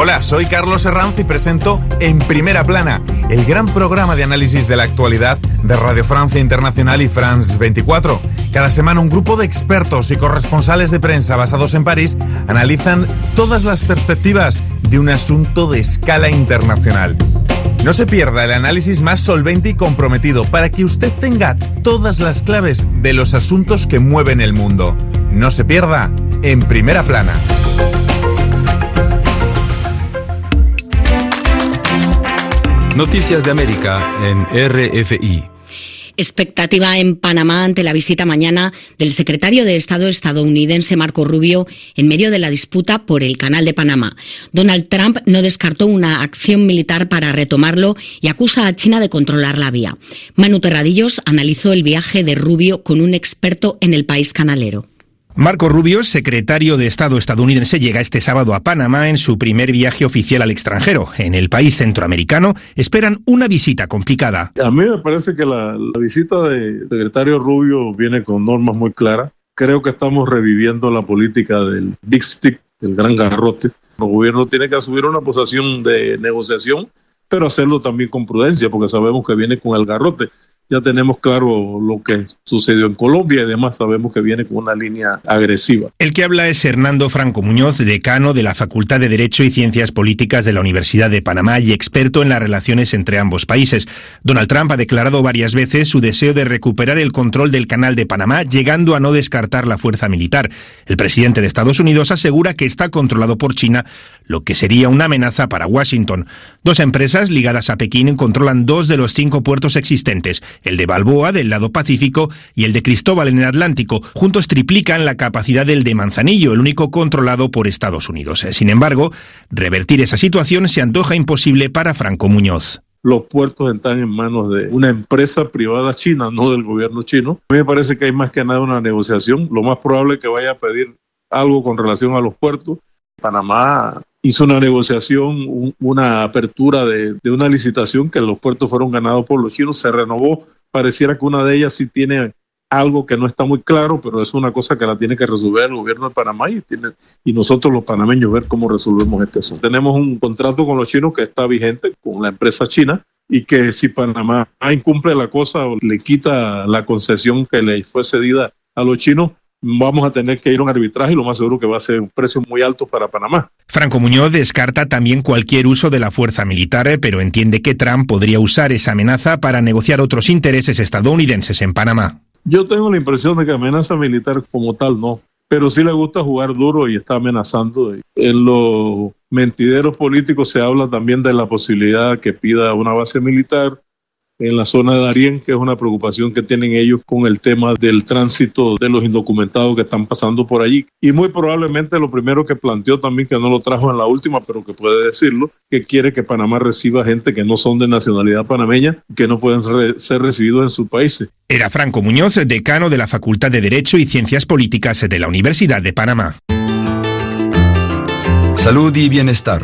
Hola, soy Carlos Herranz y presento En Primera Plana, el gran programa de análisis de la actualidad de Radio Francia Internacional y France 24. Cada semana un grupo de expertos y corresponsales de prensa basados en París analizan todas las perspectivas de un asunto de escala internacional. No se pierda el análisis más solvente y comprometido para que usted tenga todas las claves de los asuntos que mueven el mundo. No se pierda En Primera Plana. Noticias de América en RFI. Expectativa en Panamá ante la visita mañana del secretario de Estado estadounidense Marco Rubio en medio de la disputa por el Canal de Panamá. Donald Trump no descartó una acción militar para retomarlo y acusa a China de controlar la vía. Manu Terradillos analizó el viaje de Rubio con un experto en el país canalero. Marco Rubio, secretario de Estado estadounidense, llega este sábado a Panamá en su primer viaje oficial al extranjero. En el país centroamericano esperan una visita complicada. A mí me parece que la visita del secretario Rubio viene con normas muy claras. Creo que estamos reviviendo la política del Big Stick, del gran garrote. El gobierno tiene que asumir una posición de negociación, pero hacerlo también con prudencia, porque sabemos que viene con el garrote. Ya tenemos claro lo que sucedió en Colombia y además sabemos que viene con una línea agresiva. El que habla es Hernando Franco Muñoz, decano de la Facultad de Derecho y Ciencias Políticas de la Universidad de Panamá y experto en las relaciones entre ambos países. Donald Trump ha declarado varias veces su deseo de recuperar el control del Canal de Panamá, llegando a no descartar la fuerza militar. El presidente de Estados Unidos asegura que está controlado por China, lo que sería una amenaza para Washington. Dos empresas ligadas a Pekín controlan 2 de los 5 puertos existentes, el de Balboa del lado Pacífico y el de Cristóbal en el Atlántico. Juntos triplican la capacidad del de Manzanillo, el único controlado por Estados Unidos. Sin embargo, revertir esa situación se antoja imposible para Franco Muñoz. Los puertos están en manos de una empresa privada china, no del gobierno chino. A mí me parece que hay más que nada una negociación. Lo más probable es que vaya a pedir algo con relación a los puertos. Panamá hizo una negociación, una apertura de una licitación que los puertos fueron ganados por los chinos, se renovó. Pareciera que una de ellas sí tiene algo que no está muy claro, pero es una cosa que la tiene que resolver el gobierno de Panamá y nosotros los panameños ver cómo resolvemos este asunto. Tenemos un contrato con los chinos que está vigente con la empresa china y que si Panamá incumple la cosa o le quita la concesión que le fue cedida a los chinos, vamos a tener que ir a un arbitraje y lo más seguro que va a ser un precio muy alto para Panamá. Franco Muñoz descarta también cualquier uso de la fuerza militar, pero entiende que Trump podría usar esa amenaza para negociar otros intereses estadounidenses en Panamá. Yo tengo la impresión de que amenaza militar como tal no, pero sí le gusta jugar duro y está amenazando. En los mentideros políticos se habla también de la posibilidad que pida una base militar en la zona de Darién, que es una preocupación que tienen ellos con el tema del tránsito de los indocumentados que están pasando por allí. Y muy probablemente lo primero que planteó también, que no lo trajo en la última, pero que puede decirlo, que quiere que Panamá reciba gente que no son de nacionalidad panameña, que no pueden ser recibidos en sus países. Era Franco Muñoz, decano de la Facultad de Derecho y Ciencias Políticas de la Universidad de Panamá. Salud y bienestar.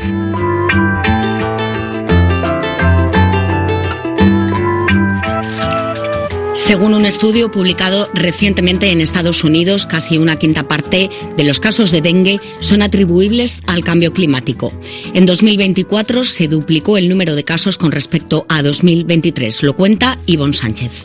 Según un estudio publicado recientemente en Estados Unidos, casi una quinta parte de los casos de dengue son atribuibles al cambio climático. En 2024 se duplicó el número de casos con respecto a 2023. Lo cuenta Ivonne Sánchez.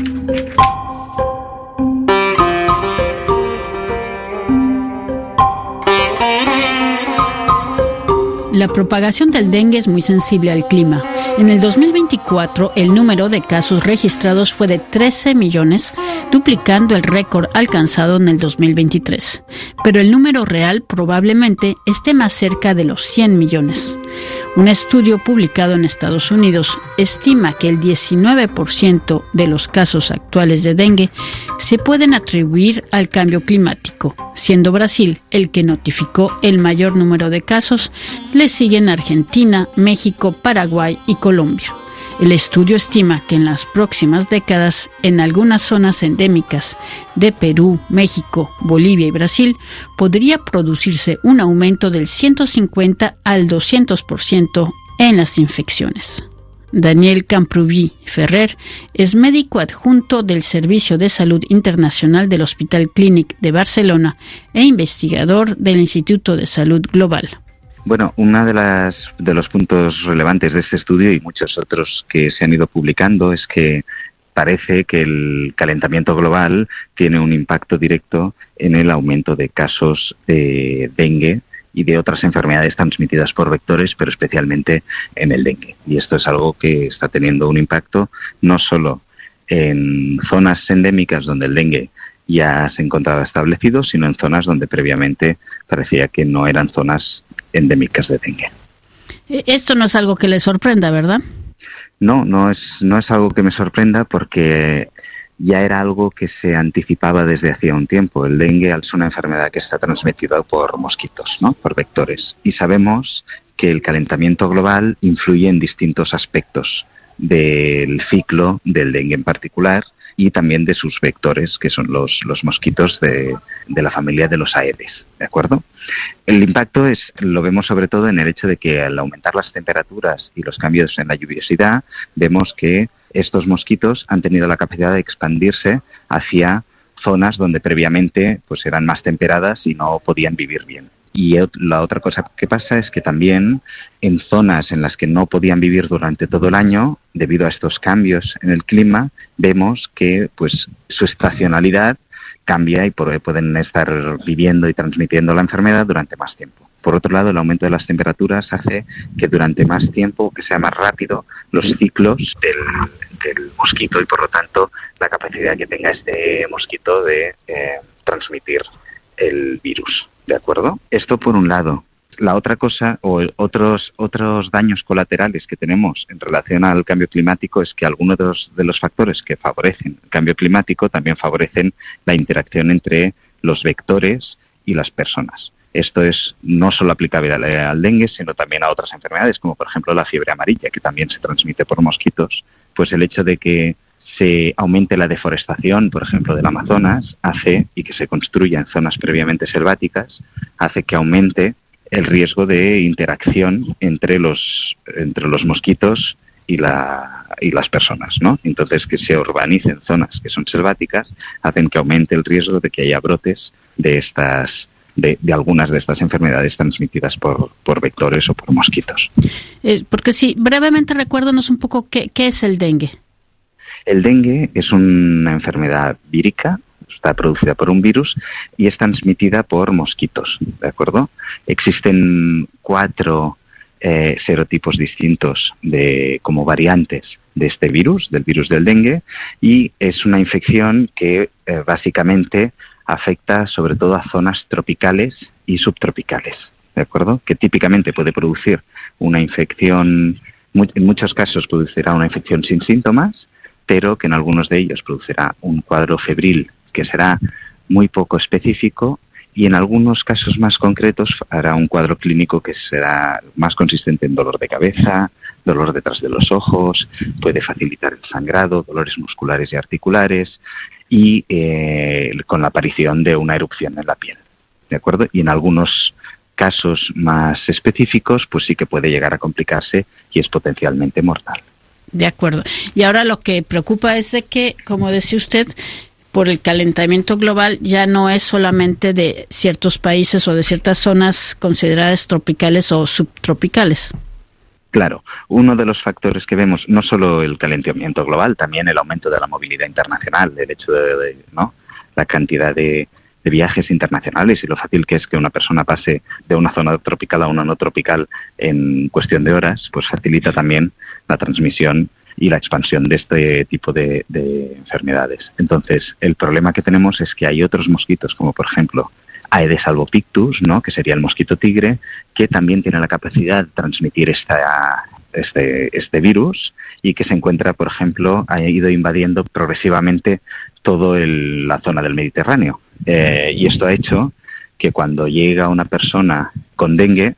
La propagación del dengue es muy sensible al clima. En el 2024, el número de casos registrados fue de 13 millones, duplicando el récord alcanzado en el 2023. Pero el número real probablemente esté más cerca de los 100 millones. Un estudio publicado en Estados Unidos estima que el 19% de los casos actuales de dengue se pueden atribuir al cambio climático, siendo Brasil el que notificó el mayor número de casos. Le siguen Argentina, México, Paraguay y Colombia. El estudio estima que en las próximas décadas, en algunas zonas endémicas de Perú, México, Bolivia y Brasil, podría producirse un aumento del 150 al 200% en las infecciones. Daniel Camprubí Ferrer es médico adjunto del Servicio de Salud Internacional del Hospital Clínic de Barcelona e investigador del Instituto de Salud Global. Bueno, uno de los puntos relevantes de este estudio y muchos otros que se han ido publicando es que parece que el calentamiento global tiene un impacto directo en el aumento de casos de dengue y de otras enfermedades transmitidas por vectores, pero especialmente en el dengue. Y esto es algo que está teniendo un impacto no solo en zonas endémicas donde el dengue ya se encontraba establecido, sino en zonas donde previamente parecía que no eran zonas endémicas de dengue. Esto no es algo que le sorprenda, ¿verdad? No es algo que me sorprenda porque ya era algo que se anticipaba desde hacía un tiempo. El dengue es una enfermedad que está transmitida por mosquitos, ¿no? Por vectores. Y sabemos que el calentamiento global influye en distintos aspectos del ciclo del dengue en particular y también de sus vectores, que son los mosquitos de la familia de los Aedes, ¿de acuerdo? El impacto lo vemos sobre todo en el hecho de que al aumentar las temperaturas y los cambios en la lluviosidad, vemos que estos mosquitos han tenido la capacidad de expandirse hacia zonas donde previamente pues eran más temperadas y no podían vivir bien. Y la otra cosa que pasa es que también en zonas en las que no podían vivir durante todo el año, debido a estos cambios en el clima, vemos que pues su estacionalidad cambia y pueden estar viviendo y transmitiendo la enfermedad durante más tiempo. Por otro lado, el aumento de las temperaturas hace que durante más tiempo, que sea más rápido, los ciclos del mosquito y por lo tanto la capacidad que tenga este mosquito de transmitir el virus. ¿De acuerdo? Esto por un lado. La otra cosa o otros daños colaterales que tenemos en relación al cambio climático es que algunos de los factores que favorecen el cambio climático también favorecen la interacción entre los vectores y las personas. Esto es no solo aplicable al dengue, sino también a otras enfermedades, como por ejemplo la fiebre amarilla, que también se transmite por mosquitos. Pues el hecho de que se aumente la deforestación, por ejemplo, del Amazonas, y que se construya en zonas previamente selváticas, hace que aumente el riesgo de interacción entre los mosquitos y las personas, ¿no? Entonces, que se urbanicen zonas que son selváticas hacen que aumente el riesgo de que haya brotes de algunas de estas enfermedades transmitidas por vectores o por mosquitos. Porque sí, brevemente recuérdanos un poco qué es el dengue. El dengue es una enfermedad vírica, está producida por un virus y es transmitida por mosquitos, ¿de acuerdo? Existen 4 serotipos distintos como variantes de este virus, del virus del dengue, y es una infección que básicamente afecta sobre todo a zonas tropicales y subtropicales, ¿de acuerdo? Que típicamente puede producir una infección, en muchos casos producirá una infección sin síntomas, pero que en algunos de ellos producirá un cuadro febril que será muy poco específico y en algunos casos más concretos hará un cuadro clínico que será más consistente en dolor de cabeza, dolor detrás de los ojos, puede facilitar el sangrado, dolores musculares y articulares y con la aparición de una erupción en la piel, ¿de acuerdo? Y en algunos casos más específicos pues sí que puede llegar a complicarse y es potencialmente mortal. De acuerdo. Y ahora lo que preocupa es de que, como decía usted, por el calentamiento global ya no es solamente de ciertos países o de ciertas zonas consideradas tropicales o subtropicales. Claro, uno de los factores que vemos, no solo el calentamiento global, también el aumento de la movilidad internacional, el hecho de la cantidad de viajes internacionales y lo fácil que es que una persona pase de una zona tropical a una no tropical en cuestión de horas, pues facilita también la transmisión y la expansión de este tipo de enfermedades. Entonces, el problema que tenemos es que hay otros mosquitos, como por ejemplo Aedes albopictus, ¿no?, que sería el mosquito tigre, que también tiene la capacidad de transmitir este virus y que se encuentra, por ejemplo, ha ido invadiendo progresivamente toda la zona del Mediterráneo. Y esto ha hecho que cuando llega una persona con dengue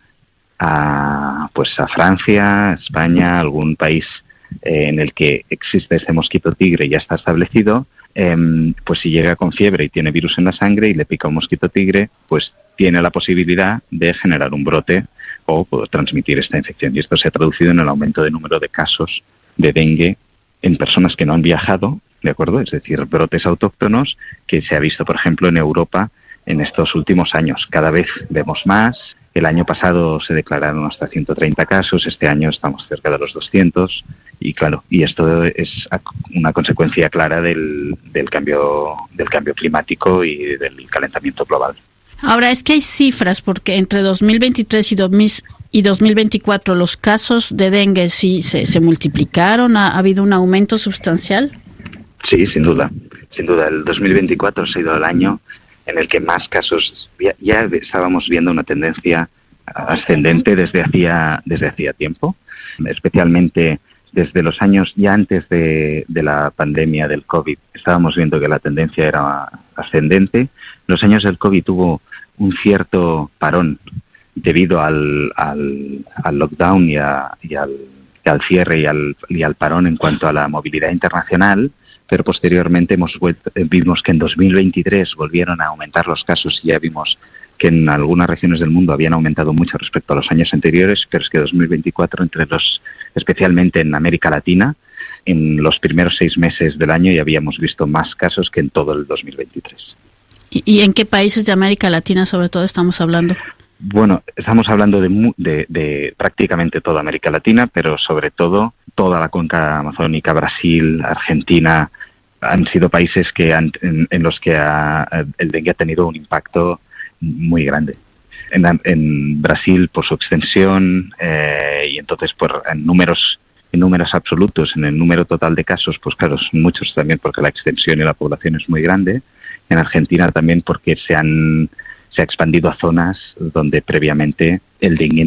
a Francia, España, algún país en el que existe este mosquito tigre y ya está establecido, pues si llega con fiebre y tiene virus en la sangre y le pica un mosquito tigre, pues tiene la posibilidad de generar un brote o transmitir esta infección. Y esto se ha traducido en el aumento de número de casos de dengue en personas que no han viajado, ¿de acuerdo? Es decir, brotes autóctonos que se ha visto, por ejemplo, en Europa en estos últimos años. Cada vez vemos más El año pasado se declararon hasta 130 casos, este año estamos cerca de los 200 y claro, y esto es una consecuencia clara del cambio climático y del calentamiento global. Ahora, es que hay cifras, porque entre 2023 y 2024 los casos de dengue sí se multiplicaron, ¿ha habido un aumento sustancial? Sí, sin duda. El 2024 ha sido el año en el que más casos, ya estábamos viendo una tendencia ascendente desde hacía tiempo, especialmente desde los años ya antes de la pandemia del COVID. Estábamos viendo que la tendencia era ascendente. Los años del COVID hubo un cierto parón debido al lockdown y al cierre y al parón en cuanto a la movilidad internacional, pero posteriormente vimos que en 2023 volvieron a aumentar los casos y ya vimos que en algunas regiones del mundo habían aumentado mucho respecto a los años anteriores, pero es que 2024, especialmente en América Latina, en los primeros 6 meses del año ya habíamos visto más casos que en todo el 2023. ¿Y en qué países de América Latina sobre todo estamos hablando? Bueno, estamos hablando de prácticamente toda América Latina, pero sobre todo toda la cuenca amazónica, Brasil, Argentina, han sido países en los que el dengue ha tenido un impacto muy grande. En Brasil por su extensión y entonces en números absolutos, en el número total de casos, pues claro, son muchos también porque la extensión y la población es muy grande. En Argentina también porque se ha expandido a zonas donde previamente el dengue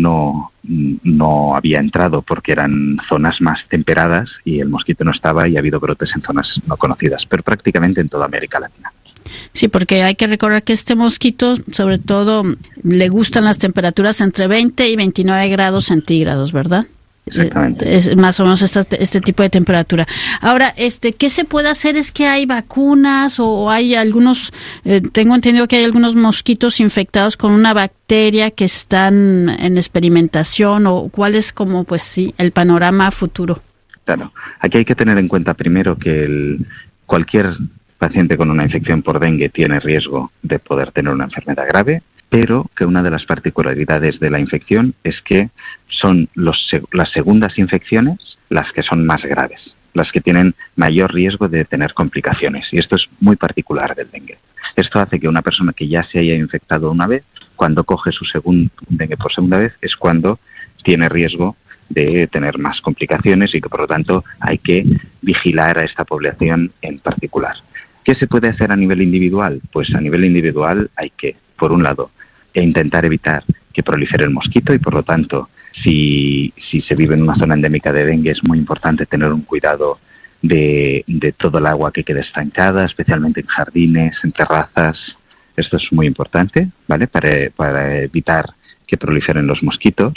no había entrado porque eran zonas más temperadas y el mosquito no estaba y ha habido brotes en zonas no conocidas, pero prácticamente en toda América Latina. Sí, porque hay que recordar que este mosquito, sobre todo, le gustan las temperaturas entre 20 y 29 grados centígrados, ¿verdad? Exactamente. Es más o menos este tipo de temperatura. Ahora, ¿qué se puede hacer? ¿Es que hay vacunas o hay algunos, tengo entendido que hay algunos mosquitos infectados con una bacteria que están en experimentación, o cuál es como, pues sí, el panorama futuro? Claro, aquí hay que tener en cuenta primero que cualquier paciente con una infección por dengue tiene riesgo de poder tener una enfermedad grave, pero que una de las particularidades de la infección es que son las segundas infecciones las que son más graves, las que tienen mayor riesgo de tener complicaciones, y esto es muy particular del dengue. Esto hace que una persona que ya se haya infectado una vez, cuando coge su dengue por segunda vez, es cuando tiene riesgo de tener más complicaciones y que por lo tanto hay que vigilar a esta población en particular. ¿Qué se puede hacer a nivel individual? Pues a nivel individual hay que, por un lado, intentar evitar que prolifere el mosquito y por lo tanto, si se vive en una zona endémica de dengue, es muy importante tener un cuidado de todo el agua que quede estancada, especialmente en jardines, en terrazas. Esto es muy importante, ¿vale? Para evitar que proliferen los mosquitos.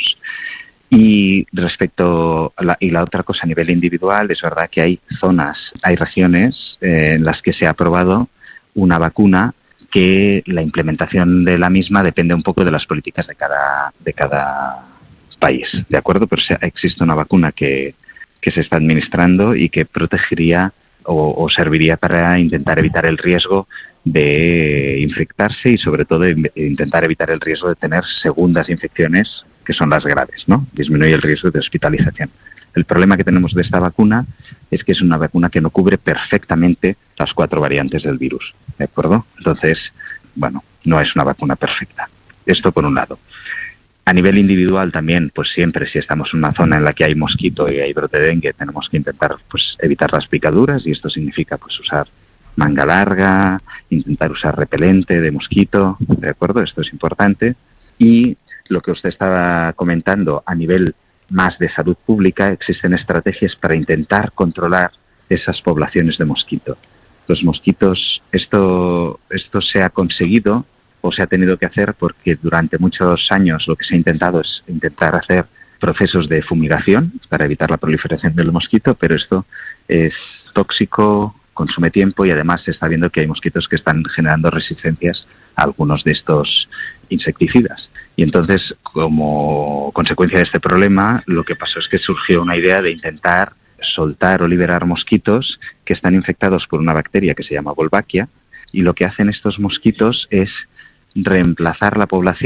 Y respecto y la otra cosa a nivel individual, es verdad que hay regiones en las que se ha aprobado una vacuna que la implementación de la misma depende un poco de las políticas de cada país, ¿de acuerdo? Pero existe una vacuna que se está administrando y que protegería o serviría para intentar evitar el riesgo de infectarse y sobre todo intentar evitar el riesgo de tener segundas infecciones, que son las graves, ¿no? Disminuye el riesgo de hospitalización. El problema que tenemos de esta vacuna es que es una vacuna que no cubre perfectamente las 4 variantes del virus, ¿de acuerdo? Entonces, bueno, no es una vacuna perfecta. Esto por un lado. A nivel individual también, pues siempre si estamos en una zona en la que hay mosquito y hay brote de dengue, tenemos que intentar pues evitar las picaduras, y esto significa pues usar manga larga, intentar usar repelente de mosquito, ¿de acuerdo? Esto es importante. Y lo que usted estaba comentando a nivel más de salud pública, existen estrategias para intentar controlar esas poblaciones de mosquito. Los mosquitos, esto se ha conseguido o se ha tenido que hacer porque durante muchos años lo que se ha intentado es intentar hacer procesos de fumigación para evitar la proliferación del mosquito, pero esto es tóxico, consume tiempo y además se está viendo que hay mosquitos que están generando resistencias a algunos de estos insecticidas. Y entonces, como consecuencia de este problema, lo que pasó es que surgió una idea de intentar soltar o liberar mosquitos que están infectados por una bacteria que se llama Wolbachia, y lo que hacen estos mosquitos es reemplazar la población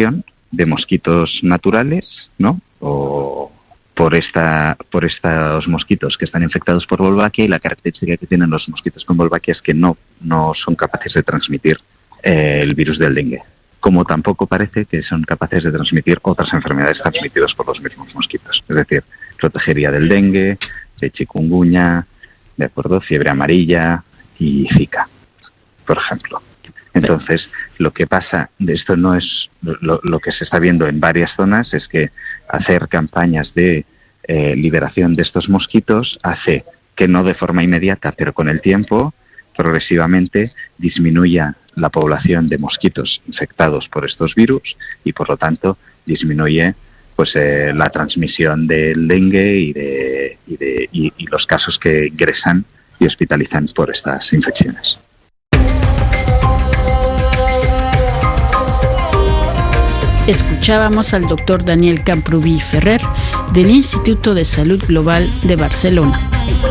de mosquitos naturales, ¿no? O por estos mosquitos que están infectados por Wolbachia, y la característica que tienen los mosquitos con Wolbachia es que no son capaces de transmitir el virus del dengue, como tampoco parece que son capaces de transmitir otras enfermedades transmitidas por los mismos mosquitos. Es decir, protegería del dengue, de chikungunya, de acuerdo, fiebre amarilla y Zika, por ejemplo. Entonces, lo que pasa, de esto no es lo que se está viendo en varias zonas, es que hacer campañas de liberación de estos mosquitos hace que no de forma inmediata, pero con el tiempo, progresivamente disminuya la población de mosquitos infectados por estos virus y, por lo tanto, disminuye pues la transmisión del dengue y los casos que ingresan y hospitalizan por estas infecciones. Escuchábamos al doctor Daniel Camprubí Ferrer del Instituto de Salud Global de Barcelona.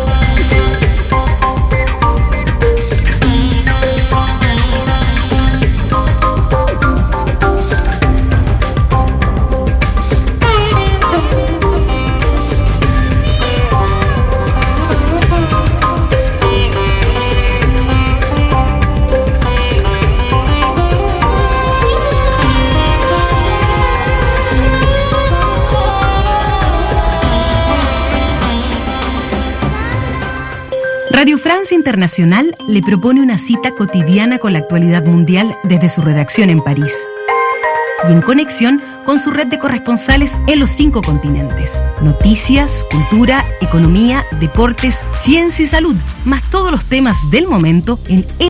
Radio France Internacional le propone una cita cotidiana con la actualidad mundial desde su redacción en París y en conexión con su red de corresponsales en los 5 continentes. Noticias, cultura, economía, deportes, ciencia y salud, más todos los temas del momento en